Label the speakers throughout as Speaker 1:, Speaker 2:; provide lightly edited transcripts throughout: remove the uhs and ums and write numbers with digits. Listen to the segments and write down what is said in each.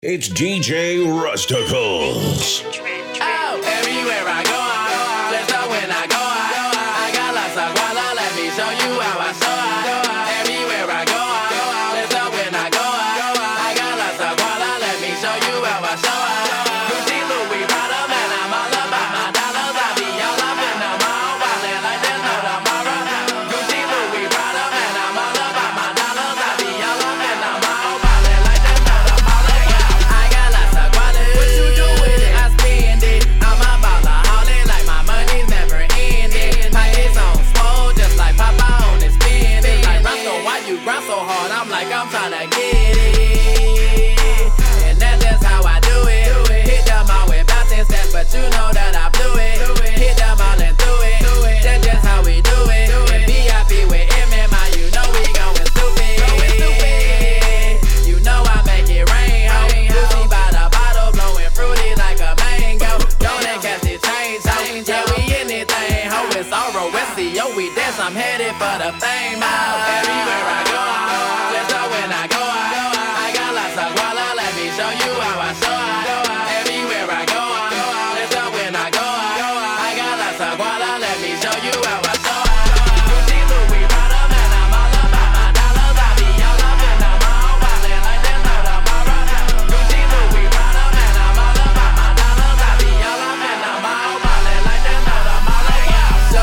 Speaker 1: It's DJ Rusticles.
Speaker 2: Oh, everywhere I go, let's go when I go. I got lots of guala, let me show you how I show. Everywhere I go, let's go when I go. I got lots of guala, let me show you how I show. Gucci, Louis, Prada, man, I'm all about my dollars. I be all up in the mall, wildin' like there's no tomorrow. Gucci, Louis, Prada, man, I'm all about my dollars. I be all up in the mall, wildin' like there's no tomorrow. I got lots of guala, what you do with it? I spend it. I'm a ballaholic, like my money's never ending. Pockets on swole, just like Papa on his spinach. Like Roscoe, why you grind so hard? I'm like, I'm tryna get it. And that's just how I do it. Hit them all with bouncing steps, but you know that I blew it. Hit them all and through it. That's just how we do it. And VIP with MMI, you know we going stupid. You know I make it rain, ho. Lucy by the bottle, blowing fruity like a mango. Don't catch the change, ho. Yeah, we anything, ho. It's Oro, SEO, we dance. I'm headed for the fame, ho. Everywhere I go, let's go when I go. I got lots of guala, let me show you how I show. Everywhere I go, let's go when I go. I got lots of guala, let me show you how I show. Gucci, Louis, Prada, man, I'm all about my dollars. I be all up in the mall, wildin' like there's no tomorrow. Gucci, Louis, Prada, man, I'm all about my dollars. I be all up in the mall, wildin' like there's no tomorrow.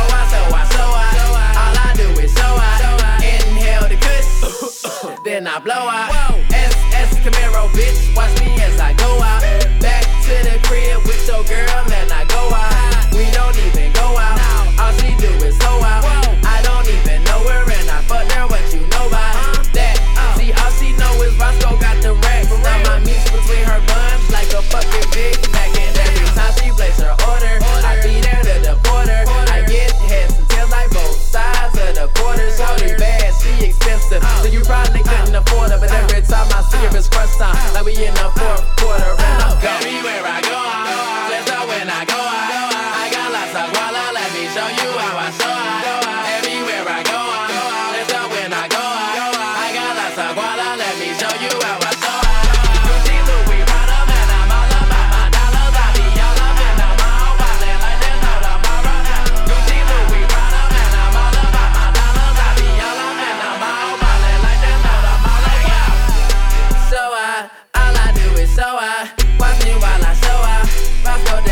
Speaker 2: All I do is show out. Inhale the kush, then I blow out. SS Camaro, bitch, watch me as I go out. Back to the crib with your girl and I go out. We don't even go out, all she do is go out. I don't even know her and I fucked her, what you know about that? See, all she know is Roscoe got the racks. Now my meat's between her buns like a fucking Big Mac. And every time she place her order, I be there to deport her. I get heads and tails like both sides of the quarter. Shorty bad, she expensive, so you probably couldn't afford her. But every time I see her, it's crunch time, like we in the fourth quarter. And I'm gone. Everywhere I go, let's go when I go. I got lots of guala, let me show you how I show. Everywhere I go, let's go when I go. I got lots of guala, let me show you how I show. Gucci, Louis, Prada, man, I'm all about my dollars. I be all up in the mall, wildin' like there's no tomorrow. Gucci, Louis, Prada, man, I'm all about my dollars. I be all up in the mall, wildin' like there's no tomorrow. So all I do is show out. Watch me while I show out. Roscoe